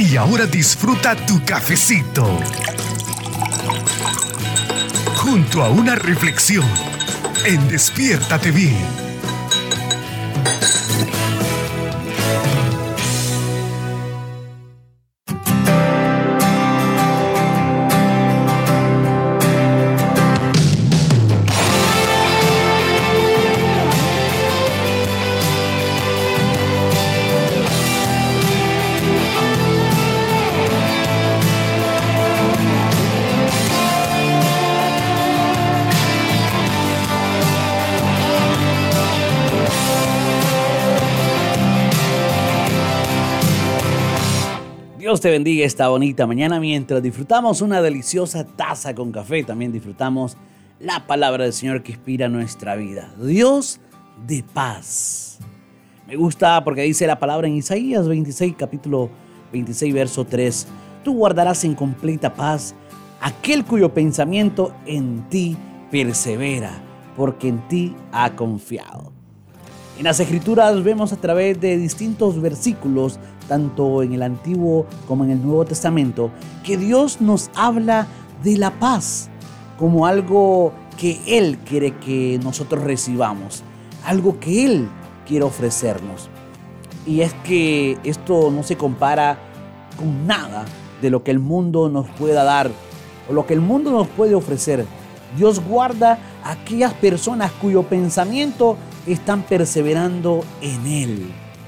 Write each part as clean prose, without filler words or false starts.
Y ahora disfruta tu cafecito junto a una reflexión en Despiértate Bien. Dios te bendiga esta bonita mañana mientras disfrutamos una deliciosa taza con café. También disfrutamos la palabra del Señor que inspira nuestra vida. Dios de paz. Me gusta porque dice la palabra en Isaías 26, capítulo 26, verso 3. Tú guardarás en completa paz aquel cuyo pensamiento en ti persevera, porque en ti ha confiado. En las Escrituras vemos a través de distintos versículos, tanto en el Antiguo como en el Nuevo Testamento, que Dios nos habla de la paz como algo que Él quiere que nosotros recibamos, algo que Él quiere ofrecernos. Y es que esto no se compara con nada de lo que el mundo nos pueda dar o lo que el mundo nos puede ofrecer. Dios guarda a aquellas personas cuyo pensamiento están perseverando en Él,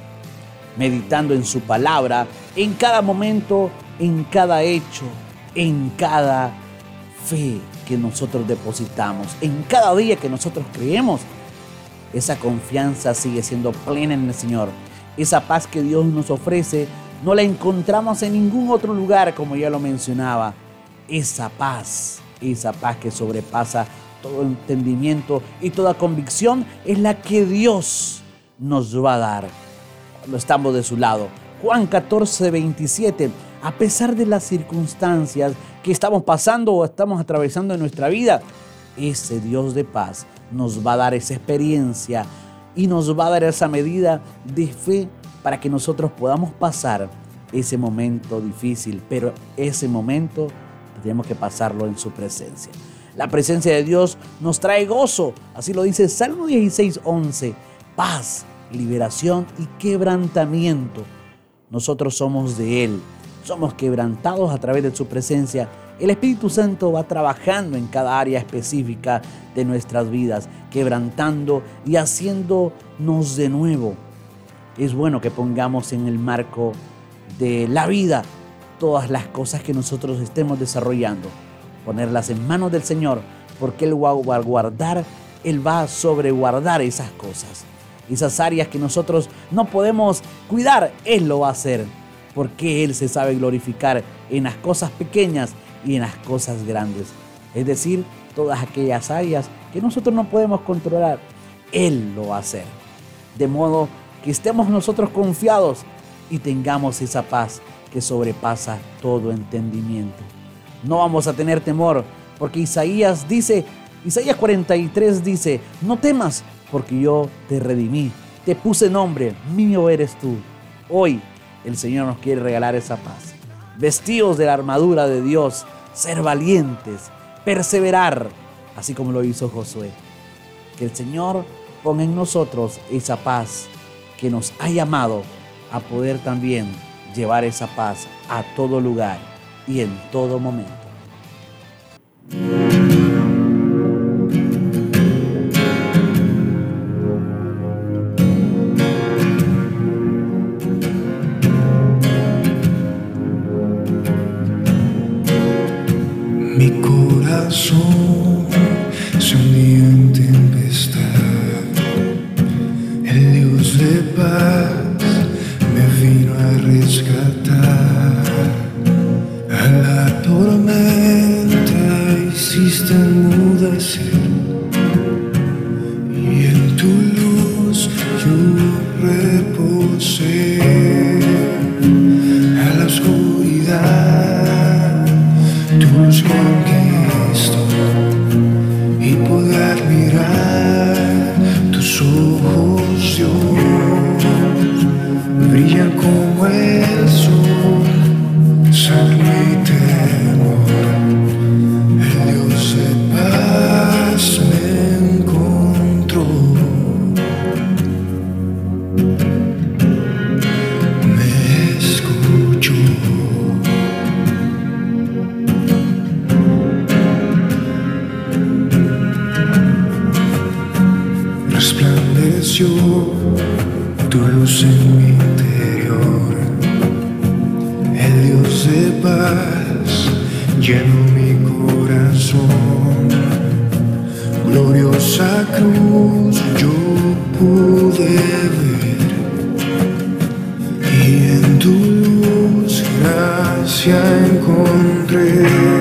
meditando en su palabra, en cada momento, en cada hecho, en cada fe que nosotros depositamos, en cada día que nosotros creemos. Esa confianza sigue siendo plena en el Señor. Esa paz que Dios nos ofrece no la encontramos en ningún otro lugar, como ya lo mencionaba. Esa paz que sobrepasa todo entendimiento y toda convicción es la que Dios nos va a dar cuando estamos de su lado. Juan 14, 27. A pesar de las circunstancias que estamos pasando o estamos atravesando en nuestra vida, ese Dios de paz nos va a dar esa experiencia y nos va a dar esa medida de fe para que nosotros podamos pasar ese momento difícil, pero ese momento tenemos que pasarlo en su presencia. La presencia de Dios nos trae gozo, así lo dice Salmo 16, 11. Paz, liberación y quebrantamiento. Nosotros somos de Él, somos quebrantados a través de su presencia. El Espíritu Santo va trabajando en cada área específica de nuestras vidas, quebrantando y haciéndonos de nuevo. Es bueno que pongamos en el marco de la vida todas las cosas que nosotros estemos desarrollando, ponerlas en manos del Señor, porque Él va a guardar, Él va a sobreguardar esas cosas. Esas áreas que nosotros no podemos cuidar, Él lo va a hacer, porque Él se sabe glorificar en las cosas pequeñas y en las cosas grandes. Es decir, todas aquellas áreas que nosotros no podemos controlar, Él lo va a hacer. De modo que estemos nosotros confiados y tengamos esa paz que sobrepasa todo entendimiento. No vamos a tener temor, porque Isaías 43 dice, no temas, porque yo te redimí, te puse nombre, mío eres tú. Hoy el Señor nos quiere regalar esa paz. Vestidos de la armadura de Dios, ser valientes, perseverar, así como lo hizo Josué. Que el Señor ponga en nosotros esa paz que nos ha llamado a poder también llevar esa paz a todo lugar y en todo momento. Mi corazón se hundió en tempestad. El Dios de paz me vino a rescatar. A la tormenta hiciste enmudecer, y en tu luz yo reposé. A la oscuridad tu luz conquistó, y poder mirar tus ojos, Dios, brillan como el sol sana mi temor. El Dios de paz me encontró. Me escuchó. Resplandeció tu luz en mi interior. El Dios de paz llenó mi corazón. Gloriosa cruz yo pude ver, y en tu luz gracia encontré.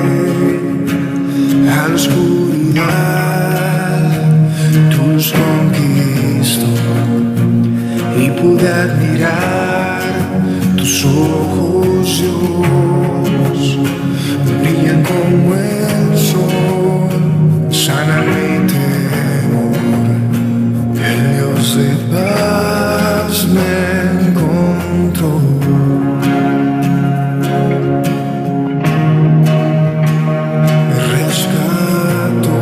A la oscuridad tu luz conquistó, y pude admirar tus ojos, Dios, brillan como el sol, sana mi temor. El Dios de paz me encontró. Me rescató,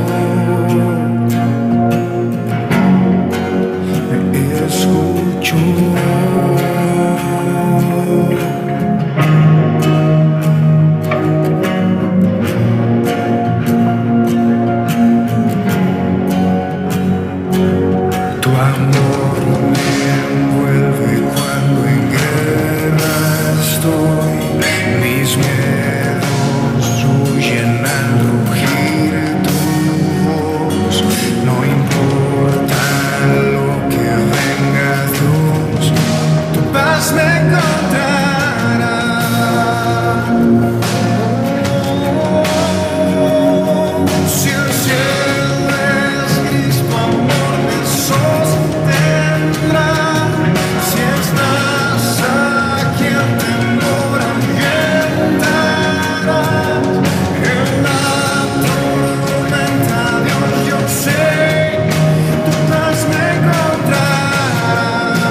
me escuchó. Tu amor me envuelve cuando en guerra estoy. Mis miedos huyen al rugir tu voz. No importa lo que venga, Dios, tu paz me encontrará. Si el cielo es gris, tu amor me sostendrá. Si estás aquí, el temor ahuyentarás. En la tormenta, Dios, yo sé, tu paz me encontrará.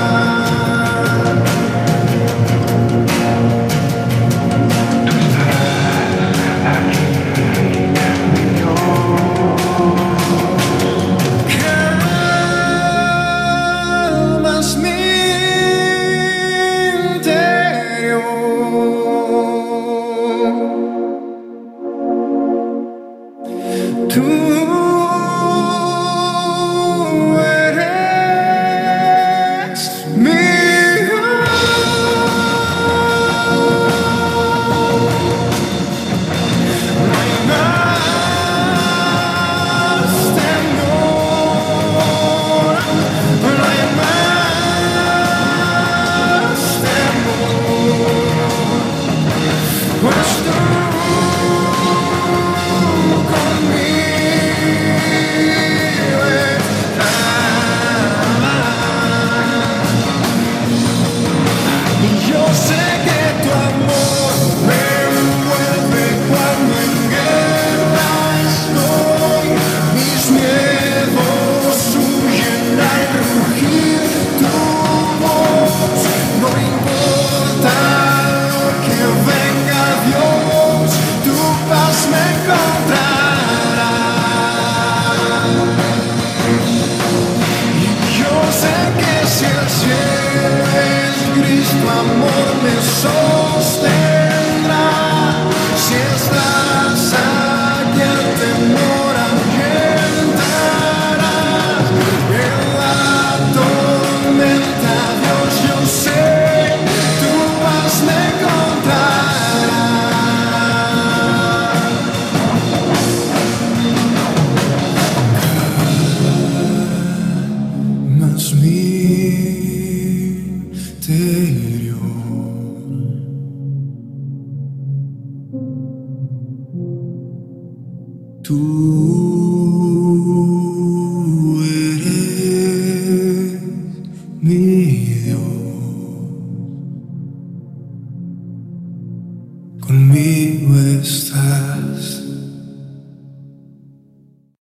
Tú estás aquí, mi calmas mi interior. Tú eres mi no hay más temor, no hay más temor, pues tú conmigo estás. Y yo sé que tu amor me envuelve cuando en guerra estoy. Mis miedos huyen al rugir tu voz. No importa lo que venga, Dios, tu paz me encontrará. Y yo sé que si el cielo es gris, tu amor me sostendrá. Si estás aquí, el temor ahuyentarás. En la tormenta, Dios, yo sé, tu paz me encontrará. Mas mi